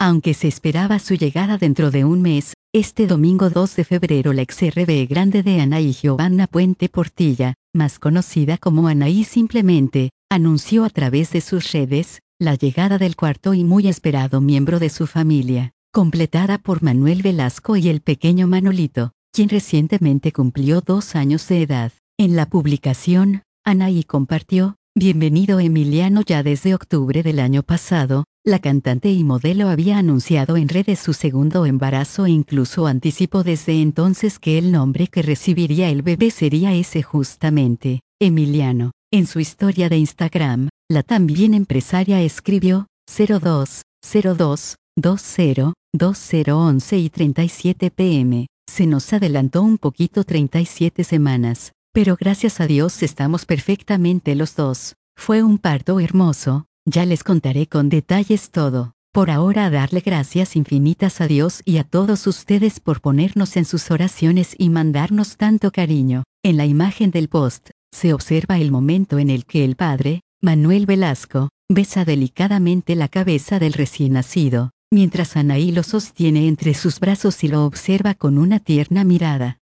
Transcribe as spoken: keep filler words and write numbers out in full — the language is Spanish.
Aunque se esperaba su llegada dentro de un mes, este domingo dos de febrero la ex R B grande de Anaí Giovanna Puente Portilla, más conocida como Anaí simplemente, anunció a través de sus redes, la llegada del cuarto y muy esperado miembro de su familia, completada por Manuel Velasco y el pequeño Manolito, quien recientemente cumplió dos años de edad. En la publicación, Anaí compartió: "Bienvenido Emiliano". Ya desde octubre del año pasado, la cantante y modelo había anunciado en redes su segundo embarazo e incluso anticipó desde entonces que el nombre que recibiría el bebé sería ese justamente, Emiliano. En su historia de Instagram, la también empresaria escribió: cero dos, cero dos, veinte, veinte once y treinta y siete pm. Se nos adelantó un poquito treinta y siete semanas, pero gracias a Dios estamos perfectamente los dos. Fue un parto hermoso, ya les contaré con detalles todo. Por ahora, a darle gracias infinitas a Dios y a todos ustedes por ponernos en sus oraciones y mandarnos tanto cariño". En la imagen del post, se observa el momento en el que el padre, Manuel Velasco, besa delicadamente la cabeza del recién nacido, mientras Anaí lo sostiene entre sus brazos y lo observa con una tierna mirada.